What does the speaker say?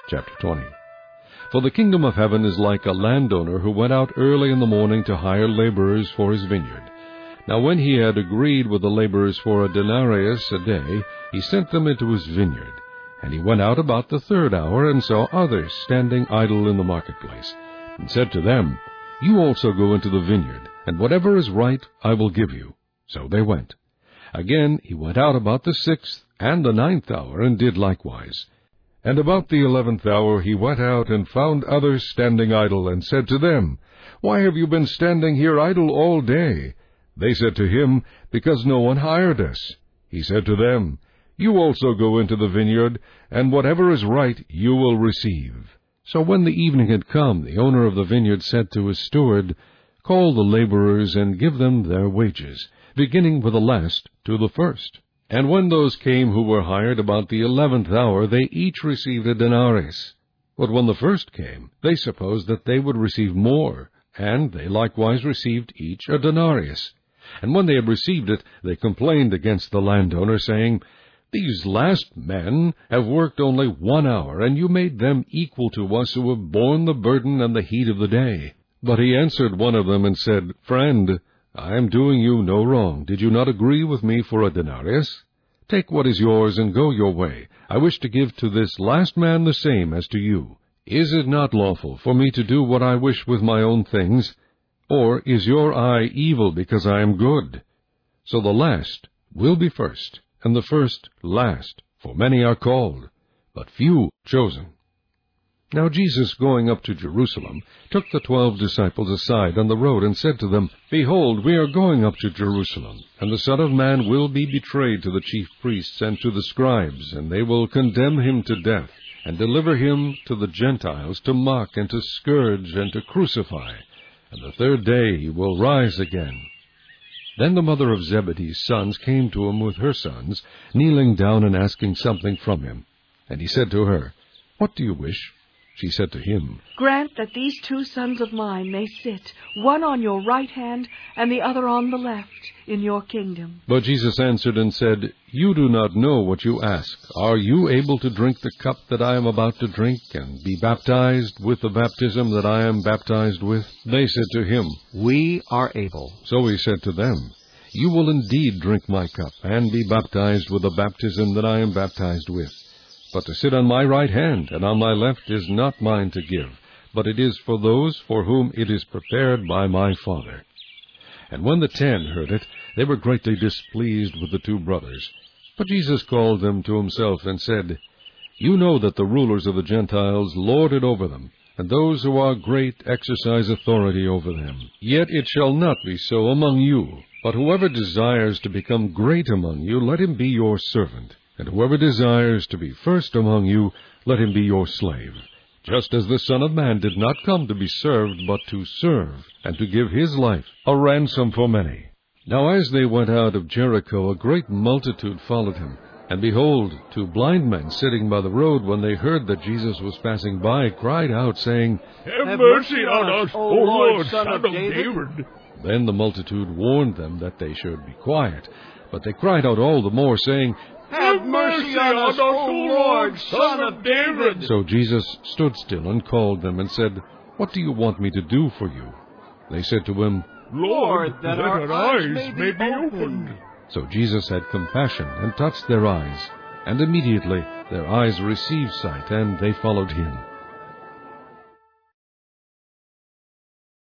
Chapter 20. For the kingdom of heaven is like a landowner who went out early in the morning to hire laborers for his vineyard. Now when he had agreed with the laborers for a denarius a day, he sent them into his vineyard. And he went out about the third hour, and saw others standing idle in the marketplace, and said to them, You also go into the vineyard, and whatever is right I will give you. So they went. Again he went out about the 6th and the 9th hour, and did likewise. And about the 11th hour he went out, and found others standing idle, and said to them, Why have you been standing here idle all day? They said to him, Because no one hired us. He said to them, You also go into the vineyard, and whatever is right you will receive. So when the evening had come, the owner of the vineyard said to his steward, Call the laborers, and give them their wages, beginning with the last to the first. And when those came who were hired about the 11th hour, they each received a denarius. But when the first came, they supposed that they would receive more, and they likewise received each a denarius. And when they had received it, they complained against the landowner, saying, These last men have worked only 1 hour, and you made them equal to us who have borne the burden and the heat of the day. But he answered one of them and said, Friend, I am doing you no wrong. Did you not agree with me for a denarius? Take what is yours and go your way. I wish to give to this last man the same as to you. Is it not lawful for me to do what I wish with my own things? Or is your eye evil because I am good? So the last will be first, and the first last, for many are called, but few chosen. Now Jesus, going up to Jerusalem, took the 12 disciples aside on the road, and said to them, Behold, we are going up to Jerusalem, and the Son of Man will be betrayed to the chief priests and to the scribes, and they will condemn him to death, and deliver him to the Gentiles to mock, and to scourge, and to crucify. And the third day he will rise again. Then the mother of Zebedee's sons came to him with her sons, kneeling down and asking something from him. And he said to her, What do you wish? She said to him, Grant that these 2 sons of mine may sit, one on your right hand and the other on the left, in your kingdom. But Jesus answered and said, You do not know what you ask. Are you able to drink the cup that I am about to drink, and be baptized with the baptism that I am baptized with? They said to him, We are able. So he said to them, You will indeed drink my cup, and be baptized with the baptism that I am baptized with. But to sit on my right hand and on my left is not mine to give, but it is for those for whom it is prepared by my Father. And when the 10 heard it, they were greatly displeased with the 2 brothers. But Jesus called them to himself and said, You know that the rulers of the Gentiles lord it over them, and those who are great exercise authority over them. Yet it shall not be so among you. But whoever desires to become great among you, let him be your servant. And whoever desires to be first among you, let him be your slave. Just as the Son of Man did not come to be served, but to serve, and to give his life a ransom for many. Now as they went out of Jericho, a great multitude followed him. And behold, 2 blind men sitting by the road, when they heard that Jesus was passing by, cried out, saying, Have mercy on us, O Lord, Son of David. Then the multitude warned them that they should be quiet. But they cried out all the more, saying, Have mercy on us, O Lord, Son of David. So Jesus stood still and called them and said, What do you want me to do for you? They said to him, Lord, that our eyes may be opened. So Jesus had compassion and touched their eyes, and immediately their eyes received sight, and they followed him.